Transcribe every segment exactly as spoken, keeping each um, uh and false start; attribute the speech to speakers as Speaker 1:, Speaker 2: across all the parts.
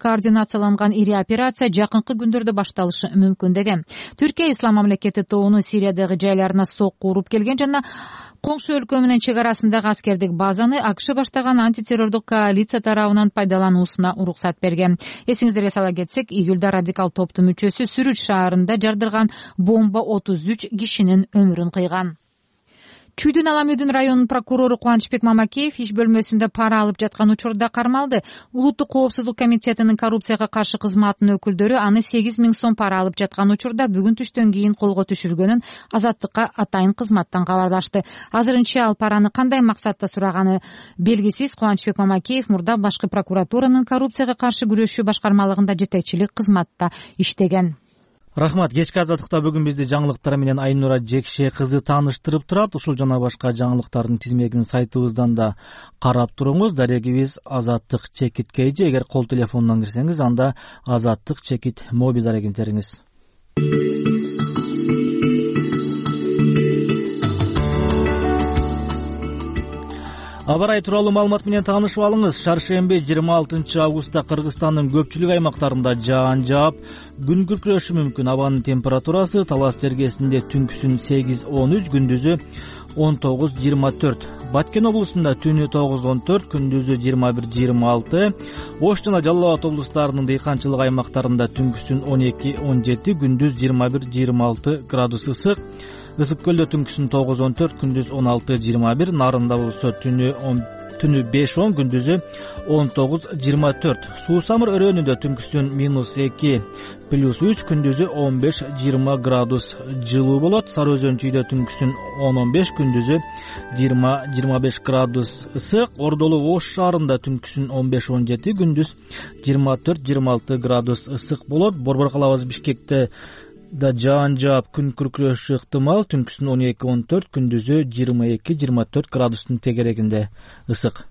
Speaker 1: координацияланган ири операция жакынкы күндөрдө башталышы мүмкүн деген. Түркия ислам мамлекети тобунун Сириядагы жайларына сокку уруп келген жана коңшу өлкө менен чек арасындагы аскердик базаны АКШ баштаган антитеррордук коалиция тарабынан пайдалануусуна уруксат берген. Эсиңиздерге сала кетсек, июлда радикал топтун мүчөсү Сүрүч шаарында жардырган бомба отуз үч кишинин өмүрүн кыйган. Чүйдүн Аламүйдүн районунун прокурору Кубанычбек Мамакеев иш бөлмөсүндө пара алып жаткан учурда кармалды. Улуттук коопсуздук комитетинин коррупцияга каршы кызматынын өкүлдөрү аны сегиз миң сом пара алып жаткан учурда бүгүн түштөн кийин колго түшүргөнүн Азаттыкка атайын кызматтан кабарлашты. Азырынча ал параны кандай максатта сураганы белгисиз. Кубанычбек Мамакеев мурда башкы прокуратуранын коррупцияга каршы күрөшүү башкармалыгында жетекчилик кызматта иштеген.
Speaker 2: Рахмат. Кечки Азаттыкта бүгүн бизди жаңылыктар менен Айнура Жекше кызы тааныштырып турат. Ушул жана башка жаңылыктардын тизмегин сайтыбыздан да карап туруңуз. Дарегибиз Азаттык чекит кейжи. Эгер кол телефонунан кирсеңиз, анда Азаттык чекит мобил дарегин териңиз. Аба ырайы тууралуу маалымат менен таанышып алыңыз. Шаршемби жыйырма алтынчы августта Кыргызстандын көпчүлүк аймактарында жаан жаап, күн күркүрөшү мүмкүн. Абанын температурасы Талас жергесинде түнкүсүн сегиз он үч, күндүзү он тогуз жыйырма төрт. Баткен облусунда түнү тогуз он төрт, күндүзү жыйырма бир жыйырма алты. Ош жана Жалал Абад облустарынын дыйканчылык аймактарында түнкүсүн он эки он жети, күндүз жыйырма бир жыйырма алты градус ысык. Ысык көлдө түнкүсүн тогуз он төрт, күндүз он алты жыйырма бир. Нарында болсо түнү түнү беш он, күндүзү он тогуз жыйырма төрт. Суусамыр өрөөнүндө түнкүсүн минус эки плюс үч, күндүзү он беш жыйырма градус жылуу болот. Сары Өзөн чүйдө түнкүсүн он он беш, күндүзү жыйырма жыйырма беш градус ысык. Ордолу Ош шаарында түнкүсүн он беш он жети, күндүз жыйырма төрт жыйырма алты градус ысык болот. Борбор калабыз Бишкекте да жаан жаап, күн күркүрөшү ыктымал. Түнкүсүн он эки он төрт, күндүзү жыйырма эки жыйырма төрт градустун тегерегинде ысык.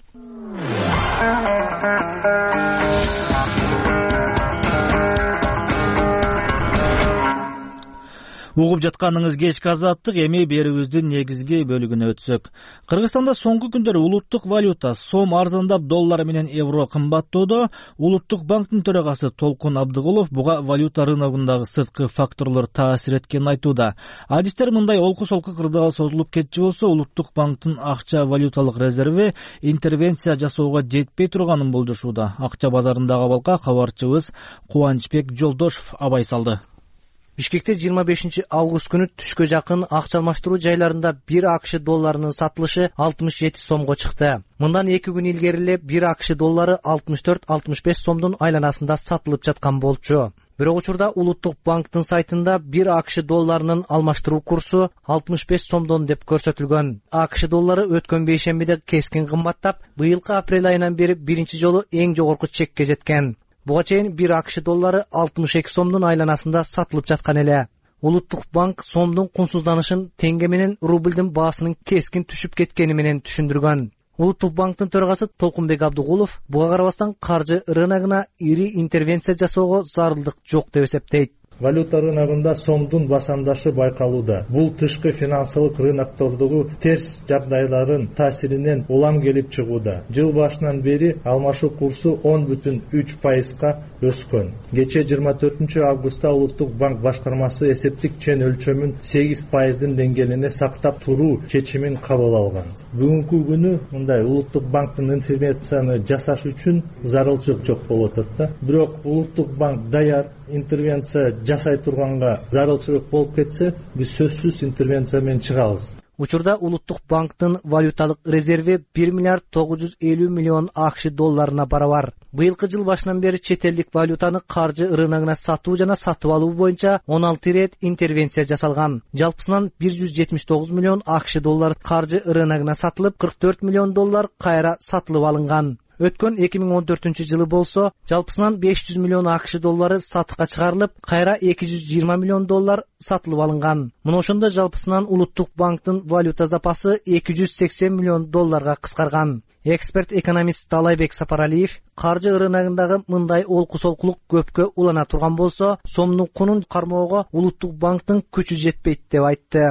Speaker 2: Угуп жатканыңыз кечки Азаттык. Эми берүүбүздүн негизги бөлүгүнө өтсөк. Кыргызстанда соңку күндөрү улуттук валюта сом арзандап, доллар менен евро кымбаттоодо. Улуттук банктын төрагасы Толкун Абдыгулов буга валюта рыногундагы сырткы факторлор таасир эткенин айтууда. Адистер мындай олку-солку кырдаал созулуп кетчү болсо, улуттук банктын акча валюталык резерви интервенция жасоого жетпей турганын болжошууда. Акча базарындагы абалга кабарчыбыз Кубанычбек Жолдошов абай салды.
Speaker 3: Бишкекте жыйырма бешинчи август күнү түшкө жакын акча алмаштыруу жайларында бир АКШ долларынын сатылышы алтымыш жети сомго чыкты. Мындан эки күн илгери эле бир АКШ доллары алтымыш төрт алтымыш беш сомдун айланасында сатылып жаткан болчу. Бирок учурда Улуттук банктын сайтында бир АКШ долларынын алмаштыруу курсу алтымыш беш сомдон деп көрсөтүлгөн. АКШ доллары өткөн бейшембиде кескин кымбаттап, быйылкы апрель айынан бери биринчи жолу эң жогорку чекке жеткен. Буга чейин бир АКШ доллары алтымыш эки сомдун айланасында сатылып жаткан эле. Улуттук банк сомдун кунсузданышын теңге менен рублдун баасынын кескин түшүп кеткени менен түшүндүргөн. Улуттук банктын төрагасы Толкунбек Абдыгулов буга карабастан каржы рыногуна ири интервенция жасоого зарылдык жок деп эсептейт.
Speaker 4: Валюта рыногунда сомдун басамдашы байкалууда. Бул тышкы финансылык рыноктордогу терс жагдайлардын таасиринен улам келип чыгууда. Жыл башынан бери алмашуу курсу он бүтүн үч пайызга өскөн. Кечээ жыйырма төртүнчү августта Улуттук банк башкармасы эсептик чен өлчөмүн сегиз пайыздын деңгээлине сактап туруу чечимин кабыл алган. Бүгүнкү күнү мындай Улуттук банктын интервенцияны жасаш үчүн зарылчылык жок болуп атат да. Бирок Улуттук банк даяр интервенция жасай турганга зарылчылык болуп кетсе, биз сөзсүз интервенция менен чыгабыз.
Speaker 3: Учурда Улуттук банктын валюталык резерви бир миллиард тогуз жүз элүү миллион АКШ долларына барабар. Быйылкы жыл башынан бери чет элдик валютаны каржы рыногуна сатуу жана сатып алуу боюнча он алты ирет интервенция жасалган. Жалпысынан бир жүз жетимиш тогуз миллион АКШ доллар каржы рыногуна сатылып, кырк төрт миллион доллар кайра сатылып алынган. Өткөн эки миң он төртүнчү жылы болсо, жалпысынан беш жүз миллион АКШ доллары сатыкка чыгарылып, кайра эки жүз жыйырма миллион доллар сатылып алынган. Мына ошондо жалпысынан Улуттук банктын валюта запасы эки жүз сексен миллион долларга кыскарган. Эксперт экономист Талайбек Сапаралиев каржы рыногундагы мындай олку-солкулук көпкө улана турган болсо, сомдун кунун кармоого Улуттук банктын күчү жетпейт деп айтты.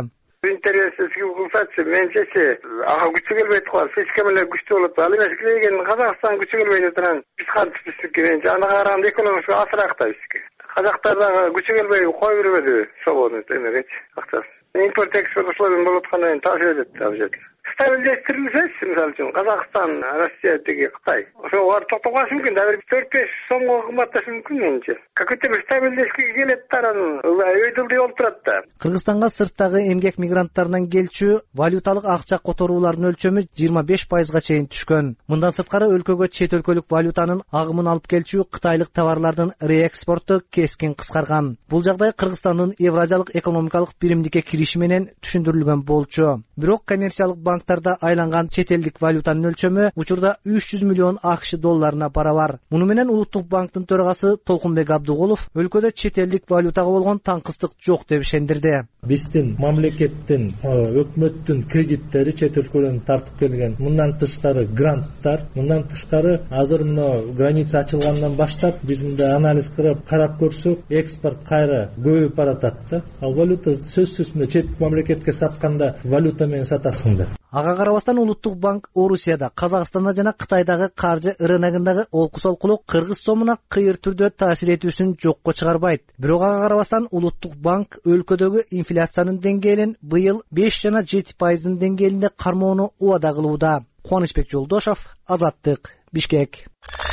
Speaker 5: Интереси кылсачы менчечи ага күчү келбейт го. Слишком эле күчтүү болот. Ал эмес келген Казакстан күчү келбей турган биз кантип келген аны караганда экономика асыраак да бизге. Казактар дагы күчү келбей кой бербеди свободный эмегечи акчасы. Импорт экспорт условиялар болуп аткандан кийин таасир этет ал жерде. Стабилдештирилсечи, мисалы үчүн Казакстан, Россия тиги Кытай. Ошо бар токтоп калышы мүмкүн, дагы төрт беш сомго кымбатташы мүмкүн менимче. Какой-то бир стабилдешке келет да, анан өйдүлдүй болуп турат да.
Speaker 3: Кыргызстанга сырттагы эмгек мигранттарынан келчү валюталык акча которуулардын өлчөмү жыйырма беш пайызга чейин түшкөн. Мындан сырткары өлкөгө чет өлкөлүк валютанын агымын алып келчү кытайлык товарлардын реэкспорту кескин кыскарган. Бул жагдай Кыргызстандын Евразиялык экономикалык биримдикке кириши менен түшүндүрүлгөн болчу. Бирок коммерциялык банктарда айланган чет элдик валютанын өлчөмү учурда үч жүз миллион АКШ долларына барабар. Муну менен Улуттук банктын төрагасы Толкунбек Абдугулов өлкөдө чет элдик валютага болгон таңкыстык жок деп ишендирди.
Speaker 4: Биздин мамлекеттин, өкмөттүн кредиттери чет өлкөлөрдөн тартып келген. Мындан тышкары гранттар, мындан тышкары азыр мына граница ачылгандан баштап биз мында анализ кылып карап көрсөк, экспорт кайра көбөйүп баратат да. Ал валюта сөзсүз мына чет мамлекетке сатканда валюта менен сатасыңдар.
Speaker 3: Ага карабастан Улуттук банк Орусияда, Казакстанда жана Кытайдагы каржы рыногундагы олкус-олкулук кыргыз сомуна кыйыр түрдө таасир этүүсүн жокко чыгарбайт. Бирок ага карабастан Улуттук банк өлкөдөгү инфляциянын деңгээлин быйыл беш жана жети пайыздын деңгээлинде кармоону убада кылууда. Кубанычбек Жолдошов, Азаттык, Бишкек.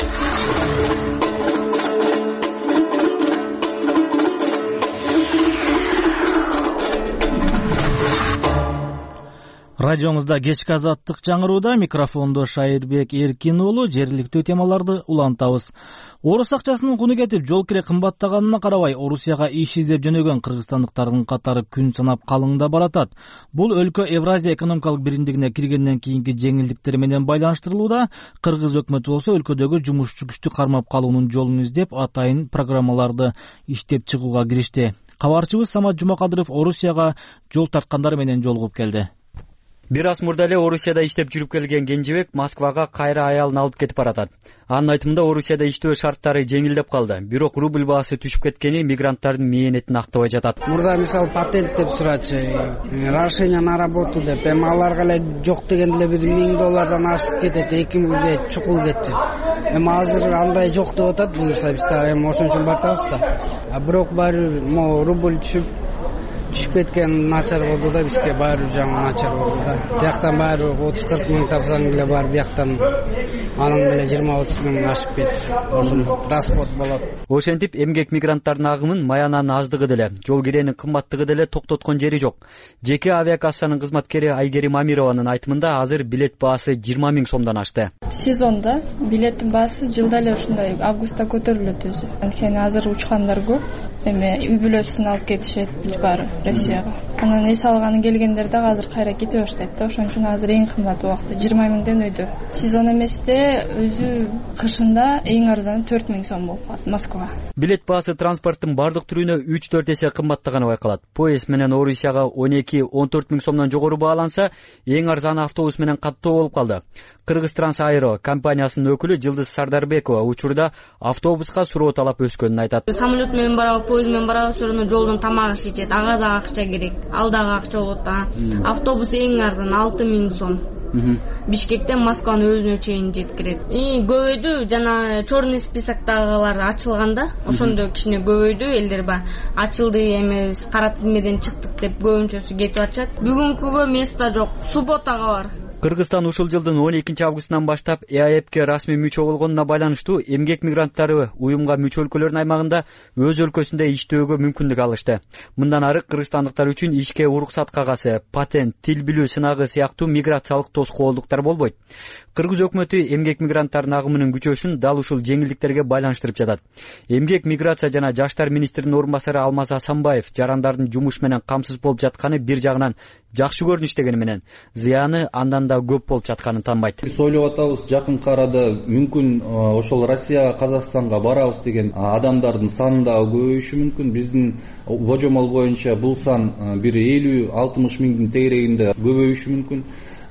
Speaker 2: Радионузда кечки Азаттык жаңырууда, микрофондо Шайырбек Эркин уулу. Жергиликтүү темаларды улантабыз. Орус акчасынын куну кетип, жол кире кымбаттаганына карабай, Орусияга иш издеп жөнөгөн кыргызстандыктардын катары күн санап калыңда баратат. Бул өлкө Евразия экономикалык биримдигине киргенден кийинки жеңилдиктер менен байланыштырылууда. Кыргыз өкмөтү болсо өлкөдөгү жумушчу күчтү кармап калуунун жолун издеп, атайын программаларды иштеп чыгууга киришти. Кабарчыбыз Самат Жумакадыров Орусияга жол тарткандар менен жолугуп келди.
Speaker 6: Бир аз мурда эле Орусияда иштеп жүрүп келген Кенжебек Москвага кайра аялын алып кетип баратат. Анын айтымында Орусияда иштөө шарттары жеңилдеп калды. Бирок рубль баасы түшүп кеткени мигранттардын мээнетин актабай жатат.
Speaker 7: Мурда мисалы патент деп сурачы, разрешение на работу деп, эми аларга эле жок дегенде эле бир миң доллардан ашып кетет, эки миңге чукул кетчү. Эми азыр андай жок деп атат, буюрса биз да эми ошон үчүн бартабыз да. А бирок баары могу рубль түшүп түшүп кеткен начар болду да, бизге баары жаңы начар болду да. Тияктан баары отуз кырк миң тапсаң эле бар, бияктан анан эле жыйырма отуз миң ашып кетти. Ошон расход болот.
Speaker 6: Ошентип эмгек мигранттардын агымын маянанын аздыгы деле, жол киренин кымбаттыгы деле токтоткон жери жок. Жеке авиакассанын кызматкери Айгерим Амированын айтымында азыр билет баасы жыйырма миң сомдон ашты.
Speaker 8: Сезонда билеттин баасы жылда эле ушундай августта көтөрүлөт өзү. Анткени азыр учкандар көп. Эми үй бүлөсүн алып кетишет баары Россияга. Анан эс алганы келгендер дагы азыр кайра кете баштайт да. Ошон үчүн азыр эң кымбат убакыты жыйырма миңден өйдө. Сезон эместе өзү кышында эң арзаны төрт миң сом болуп калат Москва.
Speaker 6: Билет баасы транспорттун бардык түрүнө үч төрт эсе кымбаттаганы байкалат. Поезд менен Орусияга он эки он төрт миң сомдон жогору бааланса, эң арзаны автобус менен каттоо болуп калды. Кыргызтранс Аэро компаниясынын өкүлү Жылдыз Сардарбекова учурда автобуска суроо талап өскөнүн айтат.
Speaker 9: Самолет менен барабы, поезд менен барабы, соорно жолдон тамак ичет, ага да акча керек, ал дагы акча болот да. Автобус эң арзан алты миң сом. Бишкектен Москванын өзүнө чейин жеткирет. И көбөйдү, жана черный списоктагылар ачылганда, ошондо кичине көбөйдү, элдер ба ачылды, эми кара тизмеден чыктык деп көбүнчөсү кетип атышат. Бүгүнкүгө место жок, субботага бар.
Speaker 6: Кыргызстан ушул жылдын он экинчи августунан баштап и а э пке расмий мүчө болгонуна байланыштуу эмгек мигранттары уюмга мүчө өлкөлөрдүн аймагында өз өлкөсүндө иштөөгө мүмкүндүк алышты. Мындан ары кыргызстандыктар үчүн ишке уруксат кагазы, патент, тил билүү сынагы сыяктуу миграциялык тоскоолдуктар болбойт. Кыргыз өкмөтү эмгек мигранттардын агымынын күчөшүн дал ушул жеңилдиктерге байланыштырып жатат. Эмгек, миграция жана жаштар министринин орун басары Алмаз Асанбаев жарандардын жумуш менен камсыз болуп жатканы бир жагынан жакшы көрүнүш дегени менен зыяны андан да көп болуп жатканын танбайт.
Speaker 10: Биз ойлоп атабыз, жакынкы арада мүмкүн ошол Россияга, Казакстанга барабыз деген адамдардын саны да көбөйүшү мүмкүн. Биздин божомол боюнча бул сан бир элүү алтымыш миңдин тегерегинде көбөйүшү мүмкүн.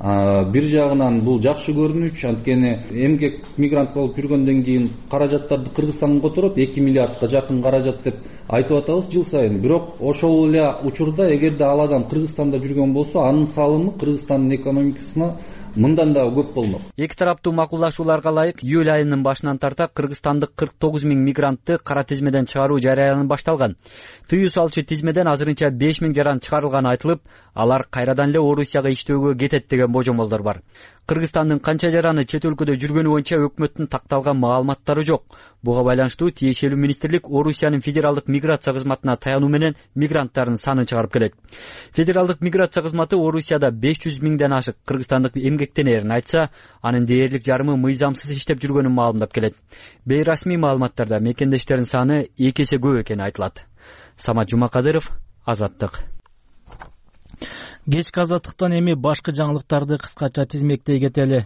Speaker 10: бир жагынан бул жакшы көрүнүч, анткени эмгек мигрант болуп жүргөндөн кийин каражаттарды Кыргызстанга которот, эки миллиардка жакын каражат деп айтып атабыз жыл сайын. Бирок ошол эле учурда эгерде ал адам Кыргызстанда жүргөн болсо, анын салымы Кыргызстандын экономикасына мындан да көп болмок.
Speaker 6: Эки тараптуу макулдашууларга ылайык июль айынын башынан тарта кыргызстандык кырк тогуз миң мигрантты кара тизмеден чыгаруу жарыянып башталган. Тыюу салчу тизмеден азырынча беш миң жаран чыгарылганы айтылып, алар кайрадан эле Орусияга иштөөгө кетет деген божомолдор бар. Кыргызстандын канча жараны чет өлкөдө жүргөнү боюнча өкмөттүн такталган маалыматтары жок. Буга байланыштуу тиешелүү министрлик Орусиянын федералдык миграция кызматына таянуу менен мигранттардын санын чыгарып келет. Федералдык миграция кызматы Орусияда беш жүз миңден ашык кыргызстандык эмгектенерин айтса, анын дээрлик жарымы мыйзамсыз иштеп жүргөнүн маалымдап келет. Бейрасмий маалыматтарда мекендештердин саны эки эсе көп экени айтылат. Самат Жумакадыров, Азаттык.
Speaker 2: Кечки Азаттыктан эми башкы жаңылыктарды кыскача тизмектей кетели.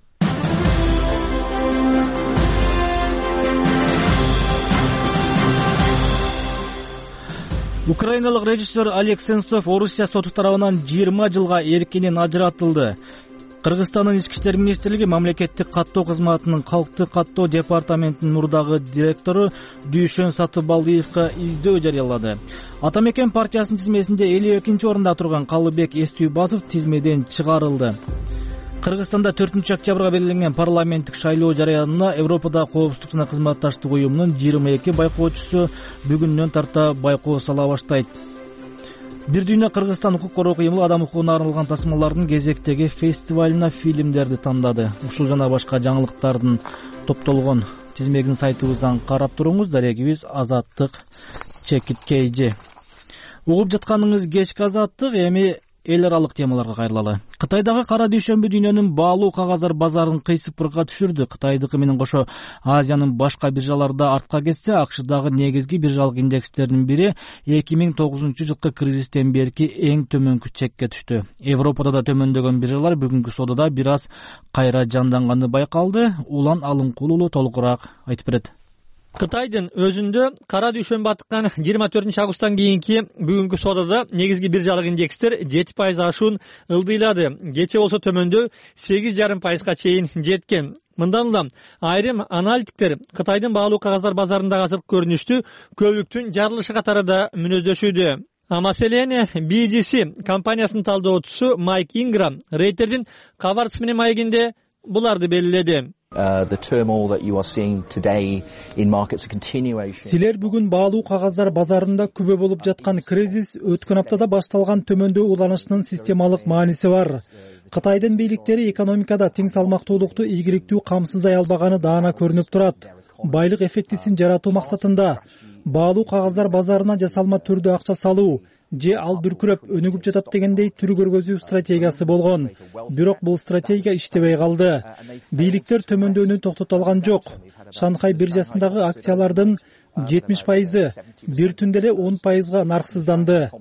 Speaker 2: Украиналык режиссер Олег Сенцов Орусия соту тарабынан жыйырма жылга эркинен ажыратылды. Кыргызстандын ички иштер министрлиги мамлекеттик каттоо кызматынын калктык каттоо департаментинин мурдагы директору Дүйшөн Сатыбалдиевка издөө жарыялады. Ата мекен партиясынын тизмесинде элүү экинчи орунда турган Калыбек Эстүйбасов тизмеден чыгарылды. Кыргызстанда төртүнчү октябрга белгиленген парламенттик шайлоо жарыянына Европада коопсуздук жана кызматташтык уюмунун жыйырма эки байкоочусу бүгүннөн тарта байкоо сала баштайт. Бир дүйнө Кыргызстан укук коргоо кыймыл адам укугуна арналган тасмалардын кезектеги фестивалына фильмдерди тандады. Ушул жана башка жаңылыктардын топтолгон тизмегин сайтыбыздан карап туруңуз. Дарегибиз Азаттык чекит кейжи. Угуп жатканыңыз кечки Азаттык. Эми эл аралык темаларга кайрылалы. Кытайдагы кара дүйшөмбү дүйнөнүн баалуу кагаздар базарын кыйсыпырга түшүрдү. Кытайдыкы менен кошо Азиянын башка биржаларда артка кетсе, АКШдагы негизги биржалык индекстердин бири эки миң тогузунчу жылкы кризистен берки эң төмөнкү чекке түштү. Европада да төмөндөгөн биржалар бүгүнкү содада бир аз кайра жанданганы байкалды. Улан Алымкулуу толугураак айтып берет.
Speaker 11: Кытайдын өзүндө кара дүйшөмбү атыккан жыйырма төртүнчү августтан кийинки бүгүнкү содада негизги биржалык индекстер жети пайыз ашуун ылдыйлады. Кече болсо төмөндөө сегиз жарым пайызга чейин жеткен. Мындан улам айрым аналитиктер Кытайдын баалуу кагаздар базарындагы азыркы көрүнүштү көбүктүн жарылышы катары да мүнөздөшүүдө. Маселени би джи си компаниясынын талдоочусу Майк Инграм Рейтердин кабарчысы менен маегинде буларды белгиледи.
Speaker 12: Силер бүгүн баалуу кагаздар базарында күбө болуп жаткан кризис өткөн аптада башталган төмөндөө уланышынын системалык мааниси бар. Кытайдын бийликтери экономикада тең салмактуулукту ийгиликтүү камсыздай албаганы даана көрүнүп турат. Байлык эффектисин жаратуу максатында баалуу кагаздар базарына жасалма түрдө акча салуу же ал дүркүрөп өнүгүп жатат дегендей түр көргөзүү стратегиясы болгон. Бирок бул стратегия иштебей калды. Бийликтер төмөндөөнү токтото алган жок. Шанхай биржасындагы акциялардын жетимиш пайызы бир түндө эле он пайызга нарксызданды.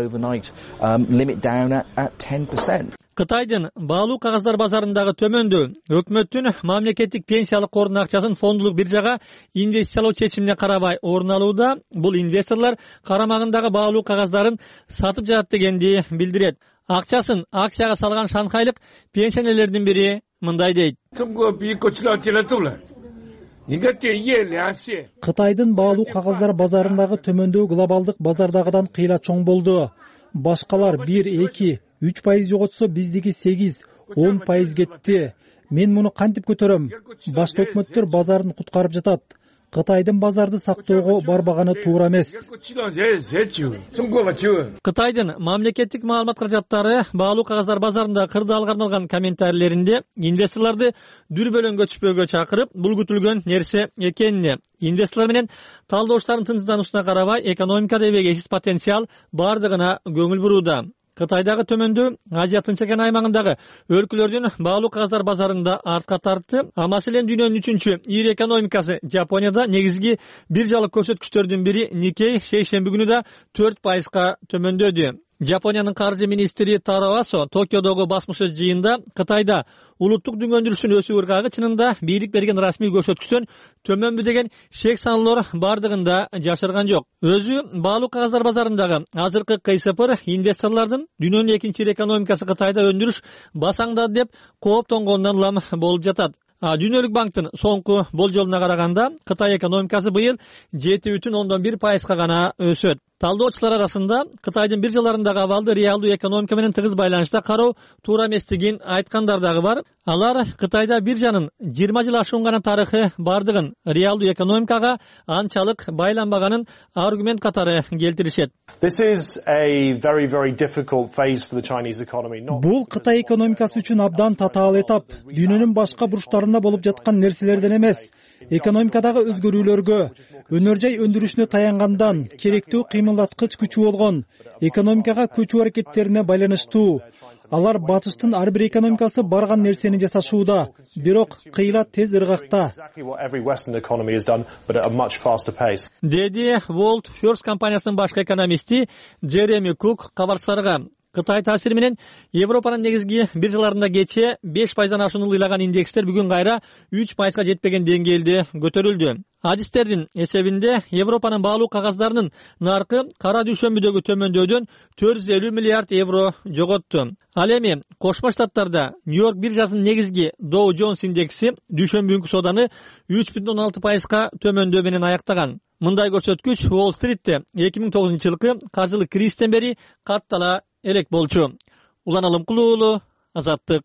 Speaker 11: Кытайдын баалуу кагаздар базарындагы төмөндөө өкмөттүн мамлекеттик пенсиялык кордун акчасын фондулук биржага инвестициялоо чечимине карабай орун алууда. Бул инвесторлор карамагындагы баалуу кагаздарын сатып жатат дегенди билдирет. Акчасын акцияга салган шанхайлык пенсионерлердин бири мындай дейт.
Speaker 12: Кытайдын баалуу кагаздар базарындагы төмөндөө глобалдык базардагыдан кыйла чоң болду. Башкалар бир, эки, үч пайыз жоготсо биздики сегиз, он пайыз кетти. Мен муну кантип көтөрөм? Башка өкмөттөр базарын куткарып жатат. Кытайдын базарды сактоого барбаганы туура эмес.
Speaker 11: Кытайдын мамлекеттик маалымат каражаттары баалуу кагаздар базарында кырдаалга арналган комментарийлеринде инвесторлорду дүрбөлөңгө түшпөөгө чакырып, бул күтүлгөн нерсе экенине, инвесторлор менен талдооштардын тынчсыздануусуна карабай экономикада эбегейсиз потенциал бардыгына көңүл бурууда. Кытайдагы төмөндөө Азия Тынч океан аймагындагы өлкөлөрдүн баалуу кагаздар базарында артка тартты. А маселен дүйнөнүн үчүнчү ири экономикасы Жапонияда негизги биржалык көрсөткүчтөрдүн бири Никей шейшемби күнү да төрт пайызга төмөндөдү. Жапониянын каржы министри Таро Асо Токиодогу басмашыш жыйында Кытайда улуттук дүңгөндүрүштүн өсүү ыргагы чынында бийлик берген расмий көрсөткүчтөн төмөнбү деген шек саналар бардыгында жашырган жок. Өзү баалуу кагаздар базарындагы азыркы кыйсыпыр инвесторлордун дүйнөнүн экинчи ир экономикасы Кытайда өндүрүш басаңдады деп кооптонгондон улам болуп жатат. Дүйнөлүк банктын соңку болжолуна караганда Кытай экономикасы быйыл жети бүтүн ондон бир пайызга гана өсөт. Талдоочулар арасында Кытайдын бир жылдарындагы абалды реалдуу экономика менен тыгыз байланышта кароо туура эместигин айткандар дагы бар. Алар Кытайда биржанын жыйырма жыл ашуун гана тарыхы бардыгын реалдуу экономикага анчалык байланбаганын аргумент катары келтиришет.
Speaker 12: Бул Кытай экономикасы үчүн абдан татаал этап. Дүйнөнүн башка бурчтарында болуп жаткан нерселерден эмес, экономикадагы өзгөрүүлөргө, өнөр жай өндүрүшүнө таянгандан, керектүү кыймылдаткыч күчү болгон экономикага көчүү аракеттерине байланыштуу. Алар батыштын ар бир экономикасы барган нерсени жасашууда, бирок кыйла тез ыргакта.
Speaker 11: Деди World First компаниясынын башкы экономисти Джереми Кук кабарчыларга. Кытай таасири менен Европанын негизги бир жылдарында кече беш пайыздан ашуун ылдыйлаган индекстер бүгүн кайра үч пайызга жетпеген деңгээлде көтөрүлдү. Адистердин эсебинде Европанын баалуу кагаздарынын наркы кара дүйшөмбүдөгү төмөндөдөн төрт жүз элүү миллиард евро жоготту. Ал эми Кошмо Штаттарда Нью-Йорк биржасынын негизги Dow Jones индекси дүйшөмбү сооданы үч бүтүн ондон алты пайызга төмөндөө менен аяктаган. Мындай көрсөткүч Уолл-стритте эки миң тогузунчу жылкы каржылык кризистен бери каттала элек болчу. Улан Алымкулуулу, Азаттык.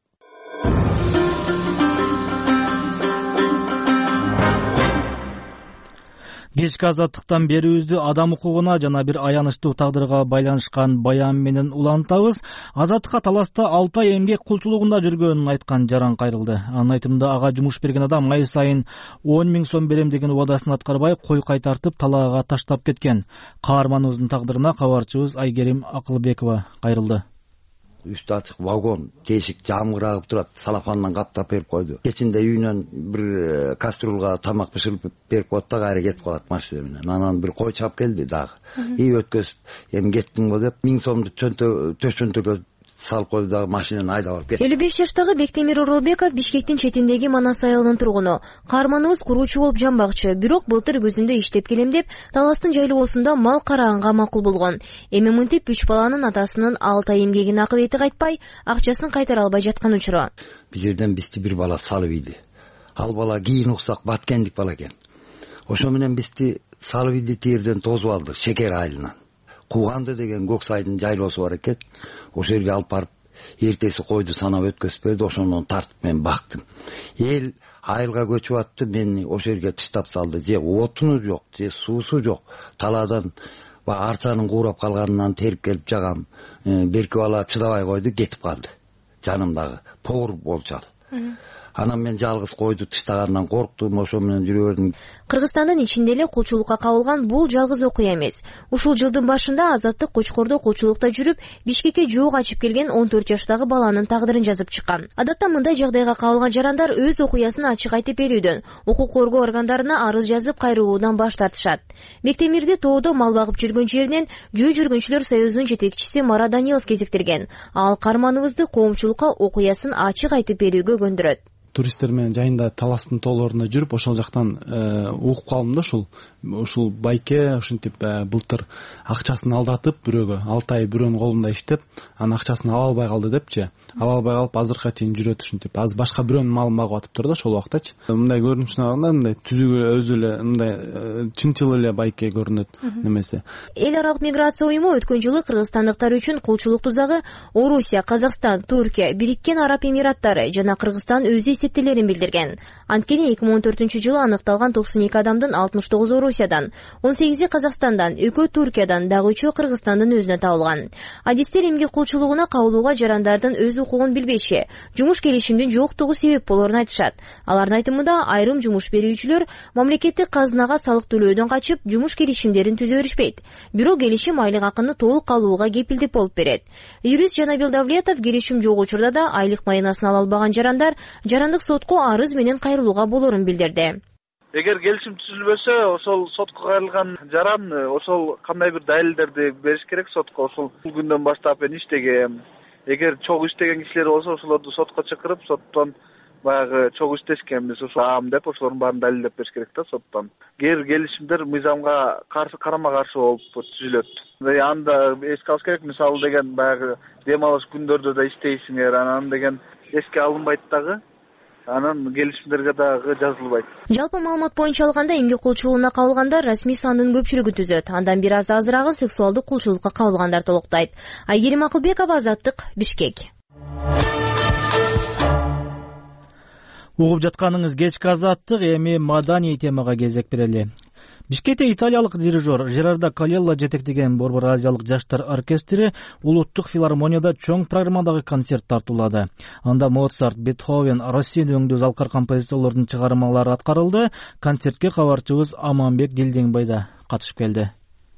Speaker 2: Кечки азаттыктан берүүбүздү адам укугуна жана бир аянычтуу тагдырга байланышкан баян менен улантабыз. Азаттыкка таласта алты ай эмгек кулчулугунда жүргөнүн айткан жаран кайрылды. Анын айтымында ага жумуш берген адам ай сайын он миң сом берем деген убадасын аткарбай кой кайтартып талаага таштап кеткен. Каарманыбыздын тагдырына кабарчыбыз Айгерим Акылбекова кайрылды.
Speaker 13: Үстү ачык вагон, тешик жамгырагып турат, салафандан каптап берип койду. Кечинде үйүнөн бир кастрюлга тамак бышырып берип коет да кайра кетип калат машина менен. Анан бир кой чап келди дагы. И өткөзүп, эми кеттиң го деп миң сомду төшөнтөгө салып койду дагы машинаны айдап алып кетти.
Speaker 14: элүү беш жаштагы Бектемир Оролбеков Бишкектин четиндеги Манас айылынын тургуну. Каарманыбыз куруучу болуп жанбакчы, бирок былтыр күзүндө иштеп келем деп таластын жайлоосунда мал караганга макул болгон. Эми мынтип үч баланын атасынын алты ай эмгегин акыбети кайтпай, акчасын кайтара албай жаткан учуру.
Speaker 13: Бир жерден бизди бир бала салып ийди. Ал бала кийин уксак баткендик бала экен. Ошо менен бизди салып ийди, тиерден тосуп алды Шекер айылынан. Кууганды деген көк сайдын жайлоосу бар экен. Ошо жерге алып барып, эртеси койду санап өткөзүп берди, ошондон тартып мен бактым. Эл айылга көчүп атты, мени ошо жерге тыштап салды. Же отуну жок, же суусу жок. Талаадан арчанын куурап калганынан терип келип жагам. Берки бала чыдабай койду, кетип калды. Жанымдагы повур болчу ал. Анан мен жалгыз койду тыштагандан корктум, ошо менен жүрө бердим.
Speaker 14: Кыргызстандын ичинде эле кулчулукка кабылган бул жалгыз окуя эмес. Ушул жылдын башында Азаттык Кочкордо кулчулукта жүрүп, Бишкекке жоо качып келген он төрт жаштагы баланын тагдырын жазып чыккан. Адатта мындай жагдайга кабылган жарандар өз окуясын ачык айтып берүүдөн, укук коргоо органдарына арыз жазып кайрылуудан баш тартышат. Бектемирди тоодо мал багып жүргөн жеринен жөө жүргүнчүлөр союзунун жетекчиси Марат Данилов кезиктирген. Ал каарманыбызды коомчулукка окуясын ачык айтып берүүгө көндүрөт.
Speaker 15: Туристтер менен жайында таластын тоолорунда жүрүп, ошол жактан угуп калдым да, ушул ушул байке ушинтип былтыр акчасын алдатып бирөөгө алты ай бирөөнүн колунда иштеп, анын акчасын ала албай калды депчи. Ала албай калып азыркыга чейин жүрөт ушинтип. Азыр башка бирөөнүн малын багып атыптыр да ошол убактачы. Мындай көрүнүшүнө караганда мындай түзүгү өзү эле мындай чынчыл эле байке көрүнөт немеси.
Speaker 14: Эл аралык миграция уюму өткөн жылы кыргызстандыктар үчүн кулчулук тузагы Орусия, Казакстан, Туркия, Бириккен Араб Эмираттары жана Кыргызстан өзү эсептелерин билдирген. Анткени эки миң он төртүнчү жылы аныкталган токсон эки адамдын алтымыш тогузу Орусиядан, он сегизи Казакстандан, экөө Туркиядан, дагы үчөө Кыргызстандын өзүнө табылган. Адистер эмгек кулчулугуна кабылууга жарандардын өз укугун билбеши, жумуш келишимдин жоктугу себеп болорун айтышат. Алардын айтымында айрым жумуш берүүчүлөр мамлекеттик казынага салык төлөөдөн качып, жумуш келишимдерин түзө беришпейт. Бирок келишим айлык акыны толук алууга кепилдик болуп берет. Юрист Жанабил Давлетов келишим жок учурда да айлык майынасын ала албаган жарандар жарандык сотко арыз менен кайрылууга болорун билдирди.
Speaker 16: эгер келишим түзүлбөсө ошол сотко кайрылган жаран ошол кандай бир далилдерди бериш керек сотко. Ошол күндөн баштап мен иштегем. Эгер чогуу иштеген кишилер болсо ошолорду сотко чакырып, соттон баягы чогуу иштешкенбиз, ушам деп ошолордун баарын далилдеп бериш керек да соттон. Кээ бир келишимдер мыйзамга каршы карама каршы болуп түзүлөт. Анда эске алыш керек, мисалы деген баягы дем алыш күндөрдө да иштейсиңер, анан деген эске алынбайт дагы. Анан келишимдерге дагы жазылбайт.
Speaker 14: Жалпы маалымат боюнча алганда эмгек кулчулугуна кабылгандар расмий сандын көпчүлүгүн түзөт. Андан бир аз азырагы сексуалдык кулчулукка кабылгандар толуктайт. Айгерим Акылбекова, Азаттык, Бишкек.
Speaker 2: Угуп жатканыңыз кечки Азаттык, эми маданий темага кезек берели. Бишкекте италиялык дирижер Жерардо Калелла жетектеген Борбор Азиялык жаштар оркестри улуттук филармонияда чоң программадагы концерт тартуулады. Анда Моцарт, Бетховен, Россини өңдүү залкар композиторлордун чыгармалары аткарылды. Концертке кабарчыбыз Аманбек Дилдеңбай да катышып келди.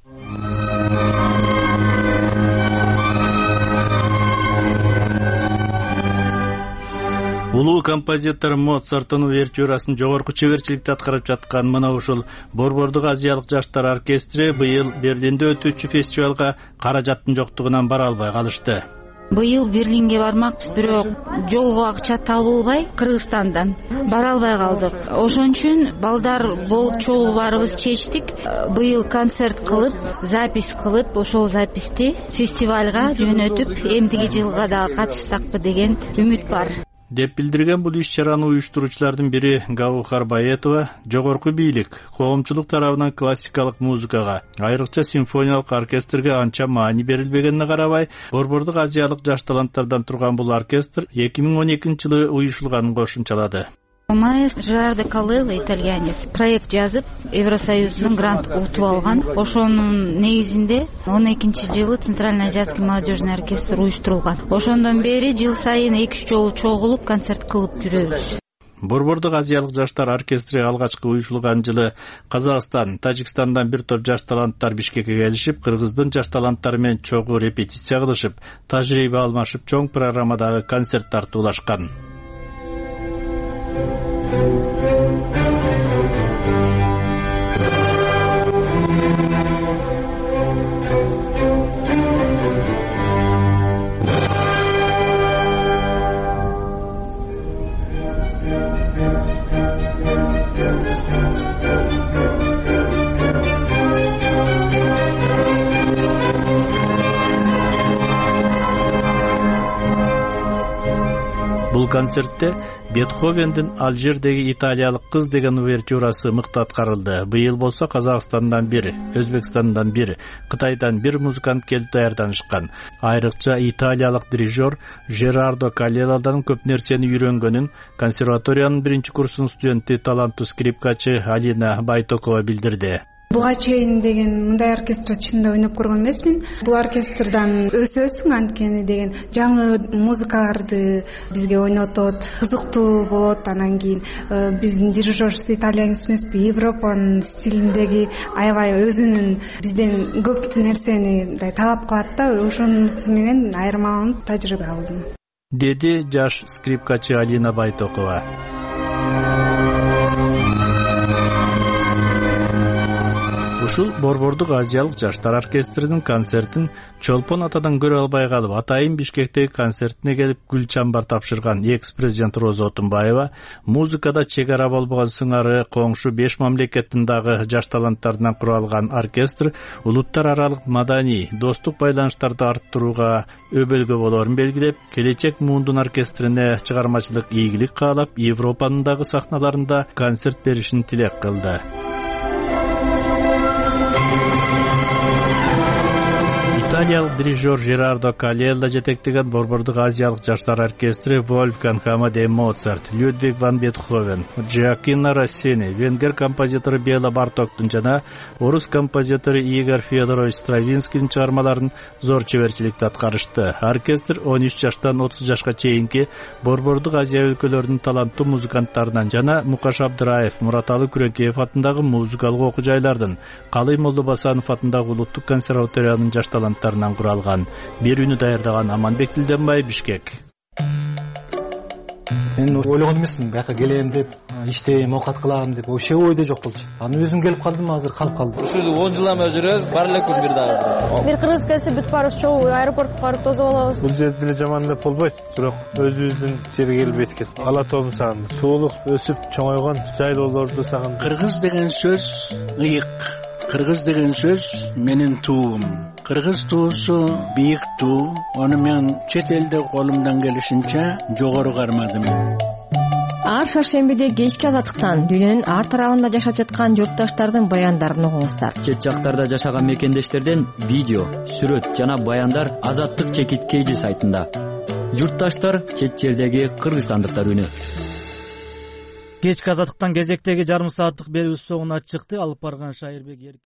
Speaker 2: Улуу композитор Моцарттын увертюрасын жогорку чеберчиликте аткарып жаткан мына ушул Борбордук Азиялык жаштар оркестри быйыл Берлинде өтүүчү фестивалга каражаттын жоктугунан бара албай калышты.
Speaker 17: Быйыл Берлинге бармакпыз, бирок жолго акча табылбай Кыргызстандан бара албай калдык. Ошон үчүн балдар болуп чогуу барыбыз чечтик. Быйыл концерт кылып, запись кылып, ошол записти фестивалга жөнөтүп, эмдиги жылга дагы катышсакпы деген үмүт бар
Speaker 2: деп билдирген бул иш-чараны уюштуруучулардын бири Гаухар Баетова. Жогорку бийлик коомчулук тарабынан классикалык музыкага, айрыкча симфониялык оркестрге анча маани берилбегенине карабай, Борбордук Азиялык жаш таланттардан турган бул оркестр эки миң он экинчи жылы уюшулганын кошумчалады.
Speaker 17: Маэстро Жерардо Калелла, итальянец, проект жазып, Евросоюздун грант утуп алган. Ошонун негизинде он экинчи жылы Центральный азиатский молодежный оркестр уюштурулган. Ошондон бери жыл сайын эки үч жолу чогулуп концерт кылып жүрөбүз.
Speaker 2: Борбордук Азиялык жаштар оркестри алгачкы уюшулган жылы Казакстан, Тажикстандан бир топ жаш таланттар Бишкекке келишип, Кыргыздын жаш таланттары менен чогуу репетиция кылышып, тажрыйба алмашып, чоң программадагы концерт тартуулашкан. Бул концертте Бетховендин Алжирдеги италиялык кыз деген увертюрасы мыкты аткарылды. Быйыл болсо Казакстандан бир, Өзбекстандан бир, Кытайдан бир музыкант келип даярданышкан. Айрыкча италиялык дирижер Жерардо Калелладан көп нерсени үйрөнгөнүн консерваториянын биринчи курсунун студенти, таланттуу скрипкачы Алина Байтокова билдирди.
Speaker 18: Буга чейин деген мындай оркестр чынында ойноп көргөн эмесмин. Бул оркестрдан өсөсүң анткени деген жаңы музыкаларды бизге ойнотот, кызыктуу болот. Анан кийин биздин дирижер итальянец эмеспи, Европанын стилиндеги аябай өзүнүн бизден көп нерсени мындай талап кылат да, ошонусу менен айырмаланып тажрыйба алдым,
Speaker 2: деди жаш скрипкачы Алина Байтокова. Ушул Борбордук Азиялык жаштар оркестринин концертин Чолпон атадан көрө албай калып, атайын Бишкектеги концертине келип гүл чамбар тапшырган экс-президент Роза Отунбаева музыкада чек ара болбогон сыңары коңшу беш мамлекеттин дагы жаш таланттарынан куралган оркестр улуттар аралык маданий, достук байланыштарды арттырууга өбөлгө болорун белгилеп, келечек муундун оркестрине чыгармачылык ийгилик каалап, Европанын дагы сахналарында концерт беришин тилек кылды. Италиялык дирижер Жерардо Калелла жетектеген Борбордук Азиялык жаштар оркестри Вольфганг Амадей Моцарт, Людвиг ван Бетховен, Джоаккино Россини, венгер композитору Бела Бартоктун жана орус композитору Игорь Федорович Стравинскийдин чыгармаларын зор чеберчиликте аткарышты. Оркестр он үч жаштан отуз жашка чейинки Борбордук Азия өлкөлөрүнүн таланттуу музыканттарынан жана Мукаш Абдыраев, Мураталы Күрөкеев атындагы музыкалык окуу жайлардын, Калый Молдобасанов атындагы улуттук консерваториянын жаш таланттарынан куралган. Берүүнү даярдаган Аманбек Дилденбай, Бишкек.
Speaker 19: мен ойлогон эмесмин бияка келем деп, иштейм, оокат кылам деп, вообще ойдо жок болчу. Анан өзүм келип калдым, азыр калып калдым.
Speaker 20: Ушул он жыл эме жүрөбүз, бар эле күн бир дагы.
Speaker 21: Бир кыргыз келсе бүт баарыбыз чогуу аэропортко барып тосуп алабыз.
Speaker 22: Бул жерде деле жаман деп болбойт, бирок өзүбүздүн жерге келип эткет. Ала тообун сагындым. Туулук өсүп чоңойгон жайлоолорду сагындым.
Speaker 23: Кыргыз деген сөз ыйык. Кыргыз деген сөз менин туум. Кыргыз туусу бийик туу. Аны мен чет элде колумдан келишинче жогору кармадым.
Speaker 24: Ар шаршембиде кечки азаттыктан дүйнөнүн ар тарабында жашап жаткан журтташтардын баяндарын угуңуздар.
Speaker 6: Чет жактарда жашаган мекендештерден видео, сүрөт жана баяндар Азаттык чекит кейжи сайтында. Журтташтар чет жердеги кыргызстандыктар үнү.
Speaker 2: Кечки азаттыктан кезектеги жарым сааттык берүүбүз соңуна чыкты. Алып барган Шайырбек